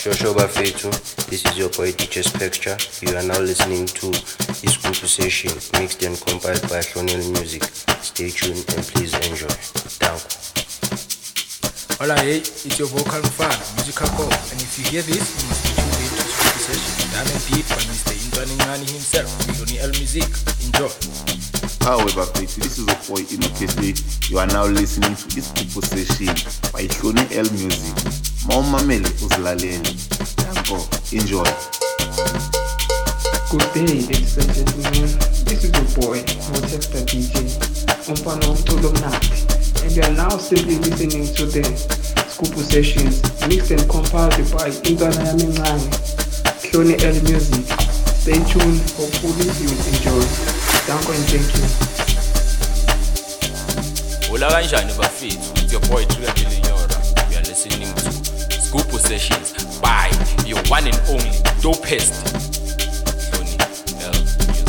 Shosho Bafetu, this is your boy DJ Spectra. You are now listening to this group session mixed and compiled by Flonel Music. Stay tuned and please enjoy. Thank you. Hola, hey, it's your vocal fan, Musical Go. And if you hear this, you must be tuned into this group session done and deep by Mr. Intwaningani himself, Flonel Music. Enjoy. However, this is your boy Inokese. You are now listening to this group session by Flonel Music. Mama Mele Uzlalele. Enjoy. Good day, ladies and gentlemen. This is your boy, Protector DJ, Umpano Tolomnati, and you are now simply listening to the Scoop Sessions mixed and compiled by Intwanami Ngane, Flonel Music. Stay tuned, hopefully you will enjoy. Thank you and thank you. Hola kanjani bafethu, it's your boy Truyabile Nyora. We are listening to Scoop Sessions by your one and only dopest Flonel Music.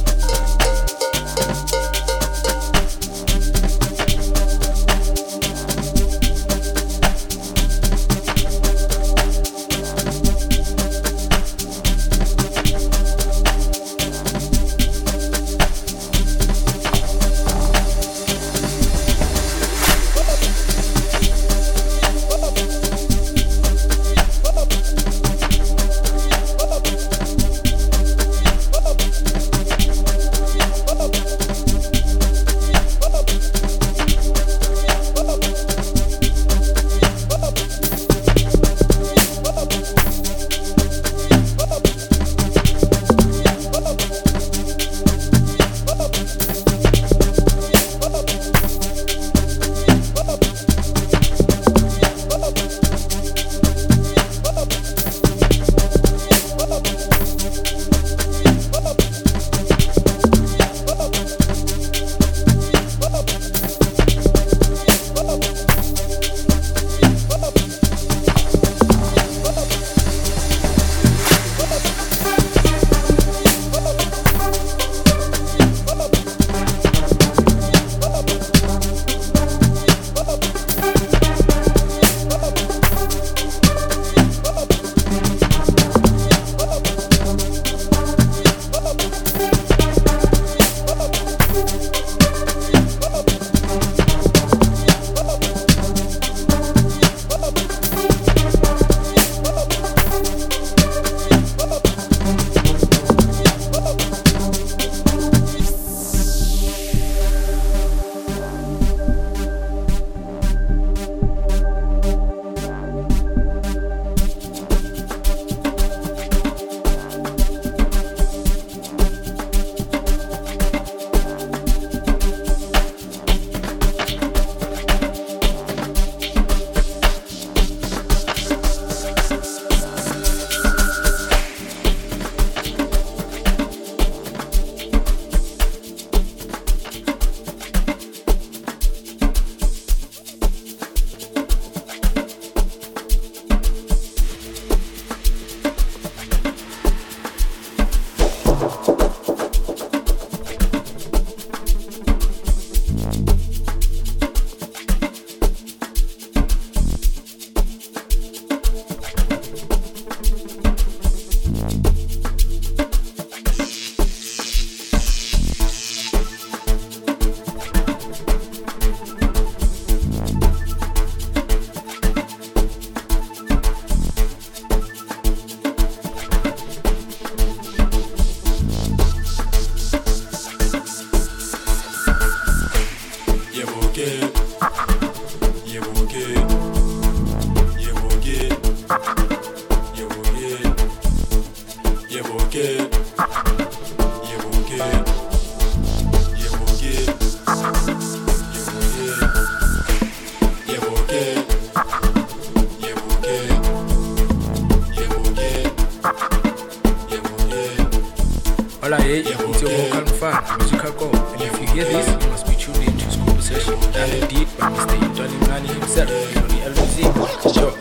Hola, hey, it's your vocal fan, Musical Go. And if you hear this, you must be tuned into Scoop Session done and deep by Mr. Intwaningani himself, Flonel Music. Sure.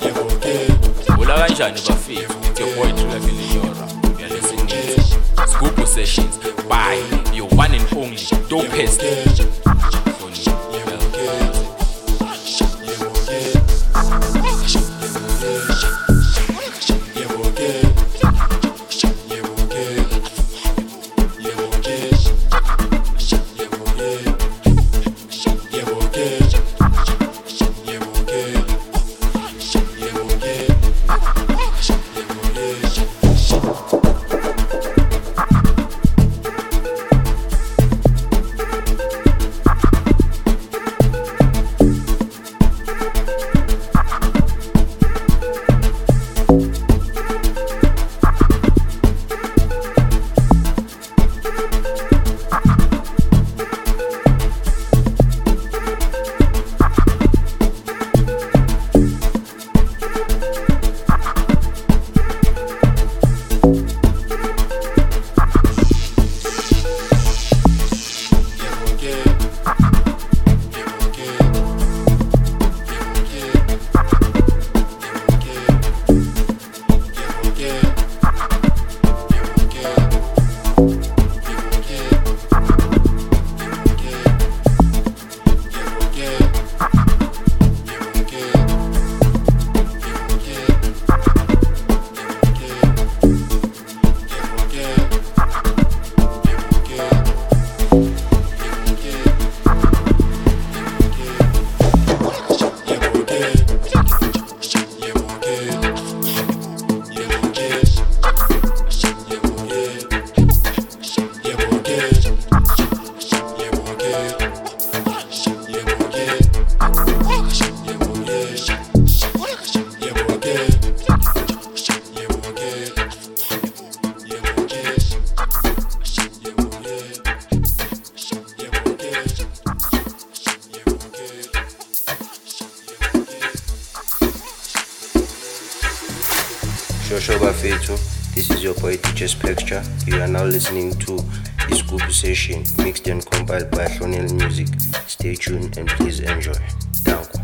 Hola kanjani bafethu, it's your boy Truyabile Nyora. We are listening to Scoop Sessions by your one and only dopest Flonel Music. Joshua Bafetu, this is your boy DJ Spectra. You are now listening to Iskupu Session, mixed and compiled by Flonel Music. Stay tuned and please enjoy. Thank you.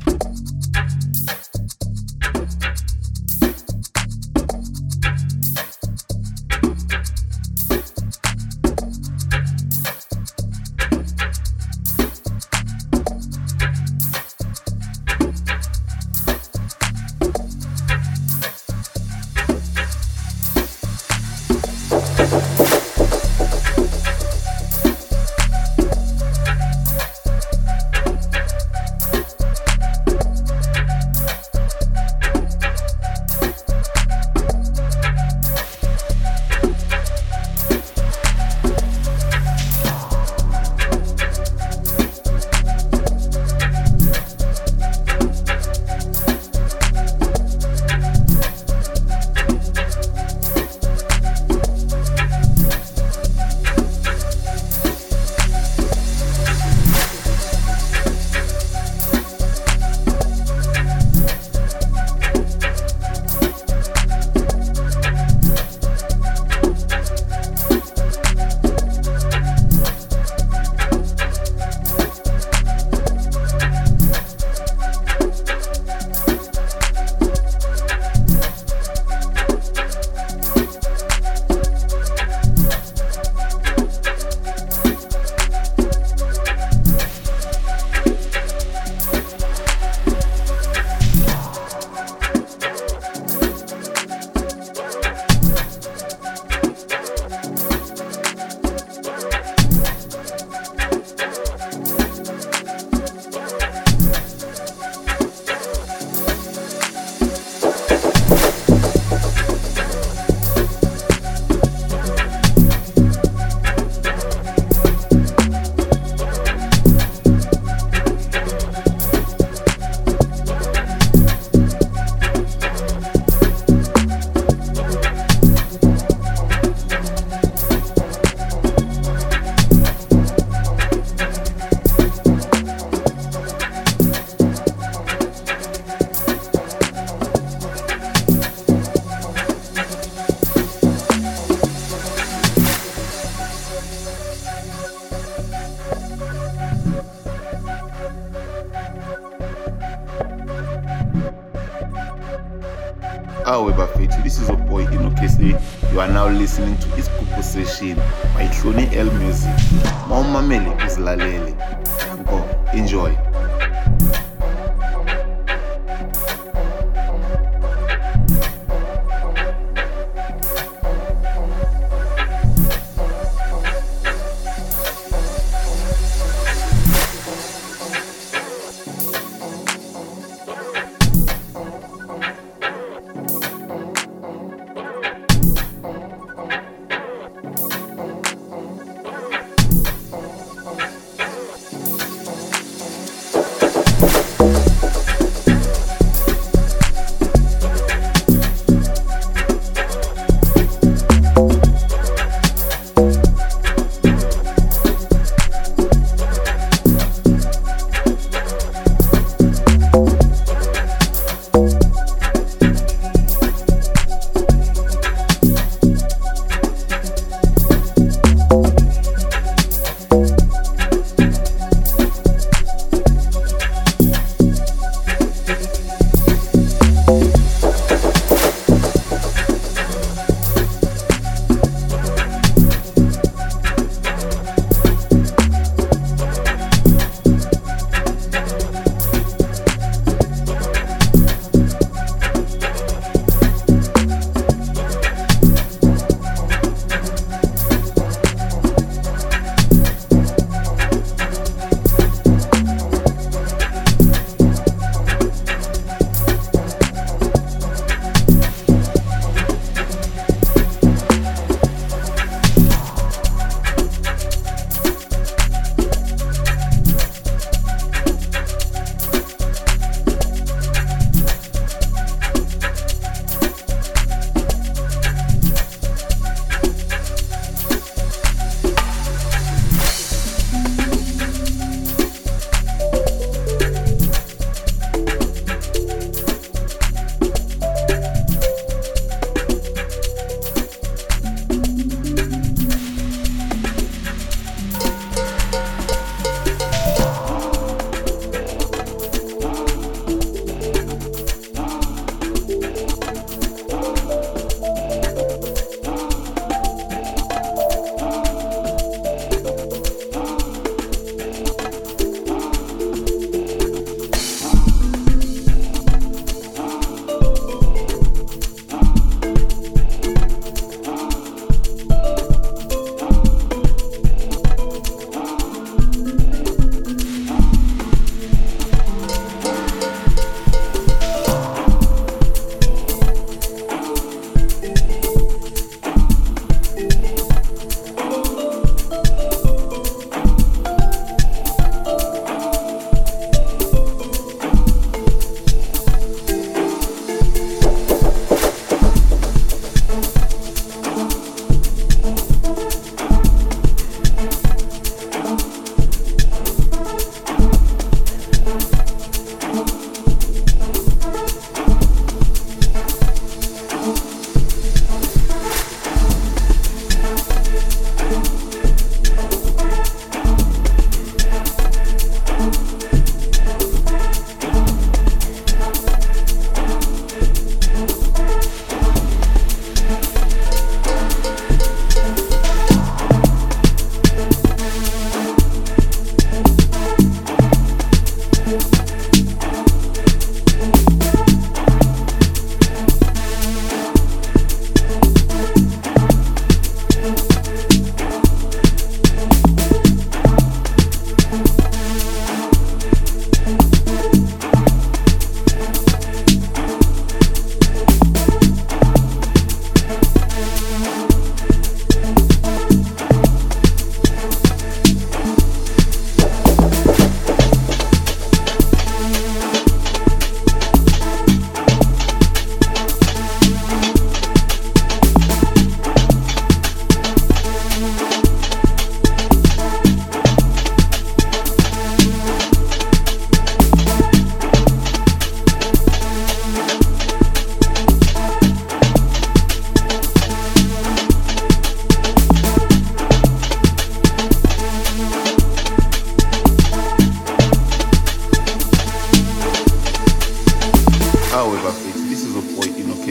However, Fethu, this is your boy Inokese. You are now listening to Iskupu Session by Flonel Music. Mamamele uzilalele. Go, enjoy.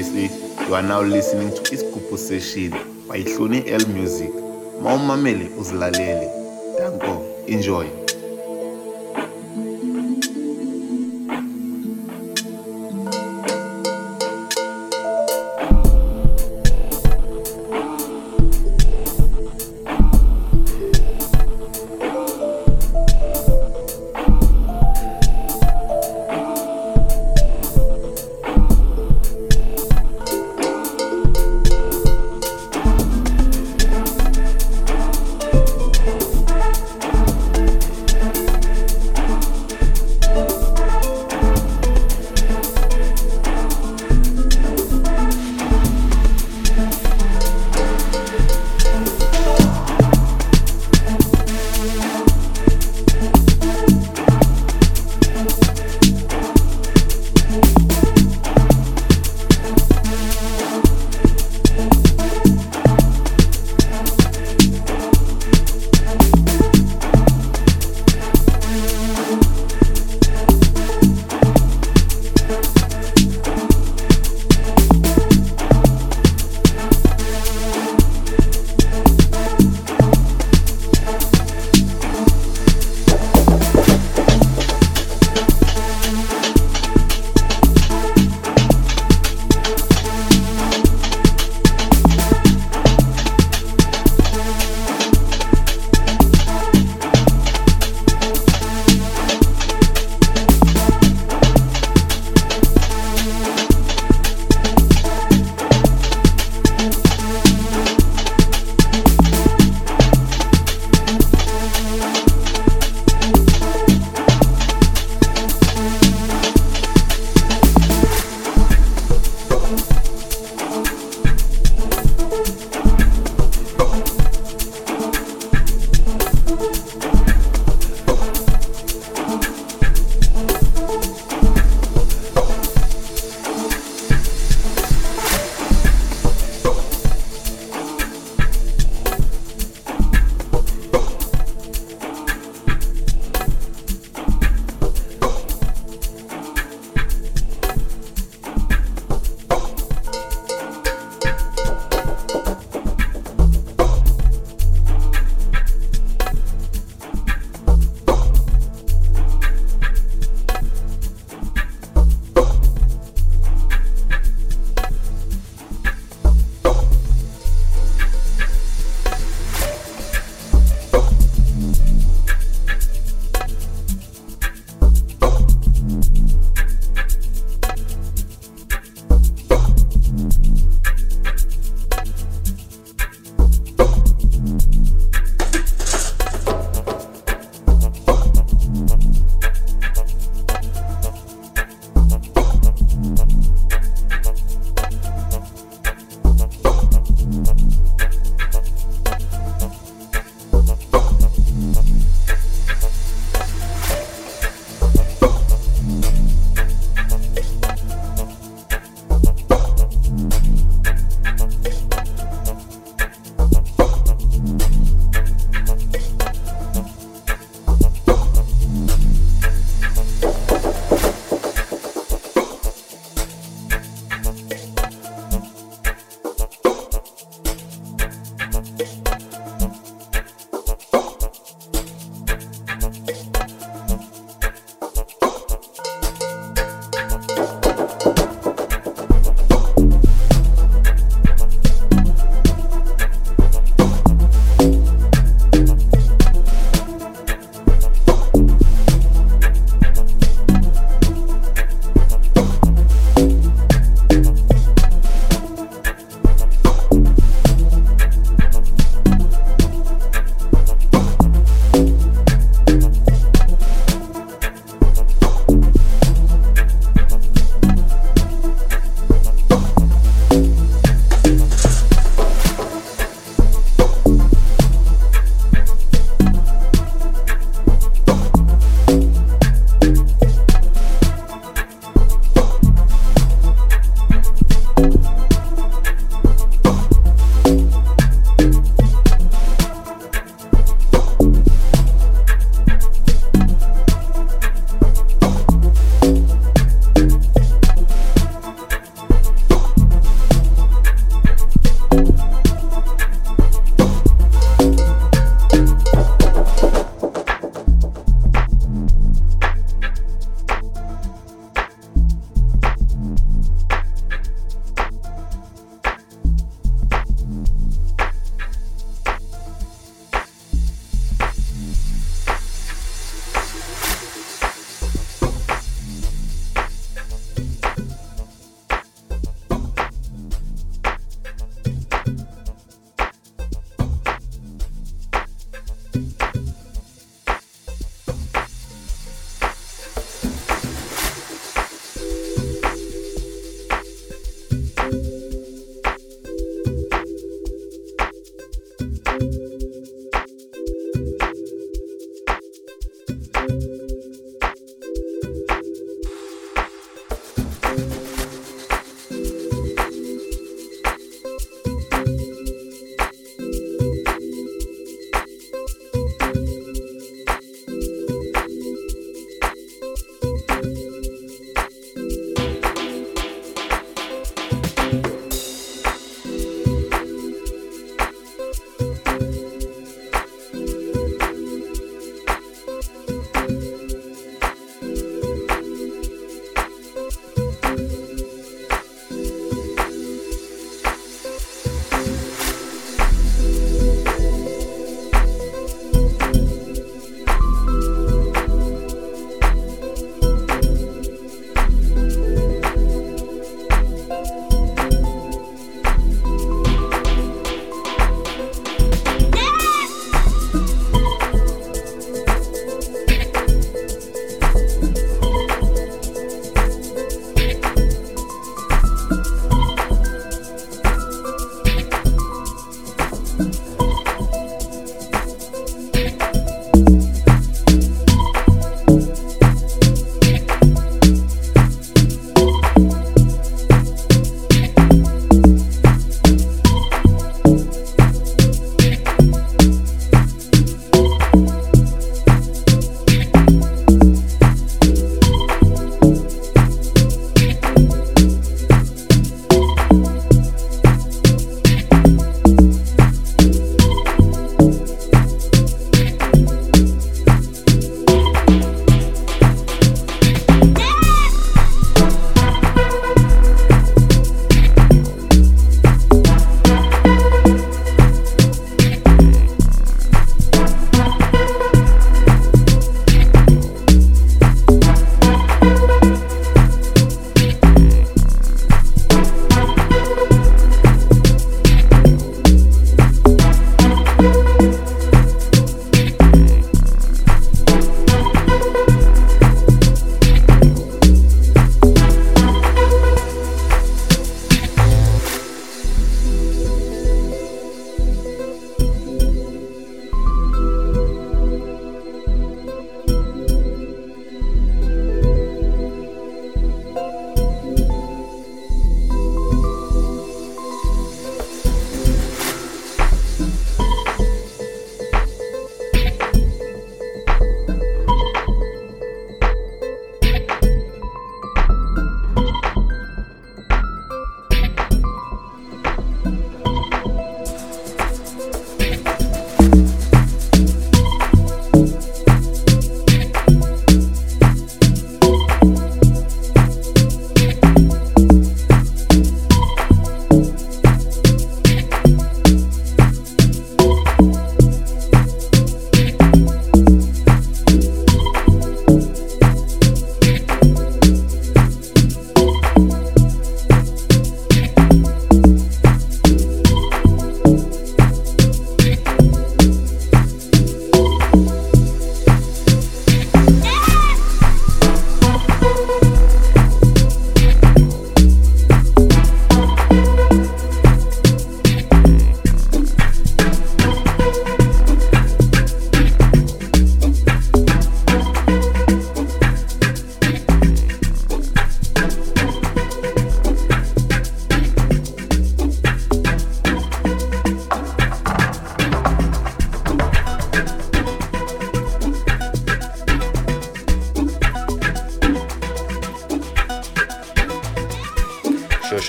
KSA. You are now listening to Iskupu Session by Hloni L Music. Maumamele uzlalele. Danko, enjoy.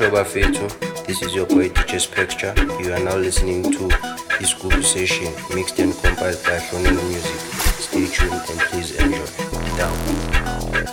Shosho Bafetu, this is your boy DJ Spectra. You are now listening to Iskupu Session, mixed and compiled by Flonel Music. Stay tuned and please enjoy. Down.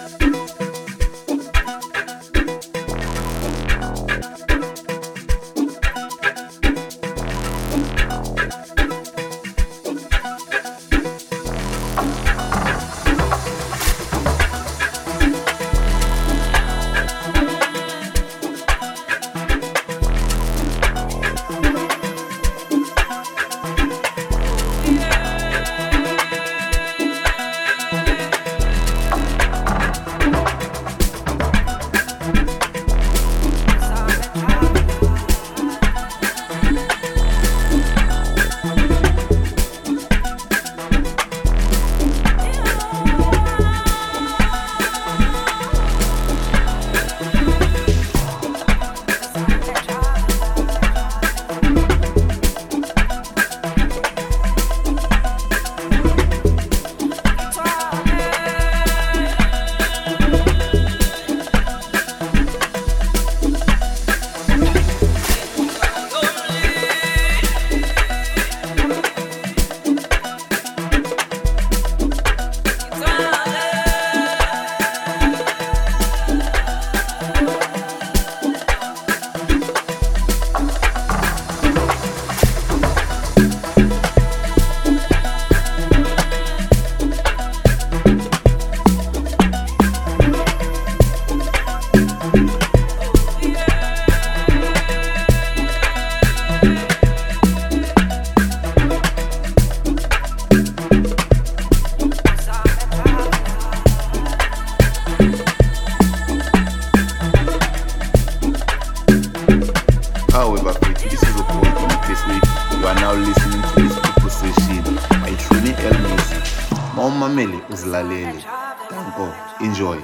Enjoy.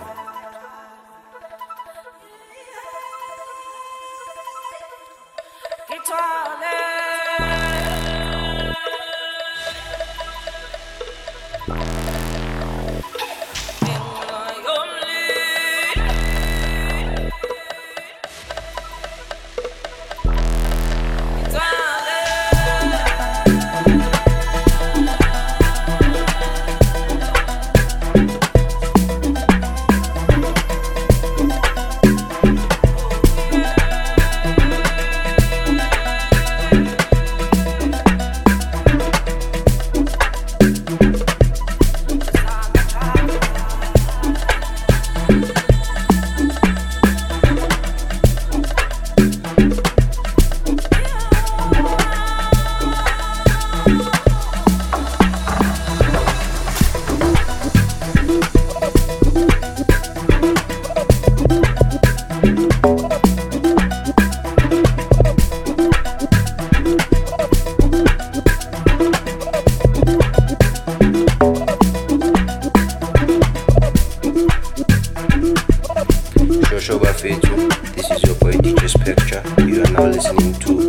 Shosho Bafetu, this is your boy DJ Spectra. You are now listening to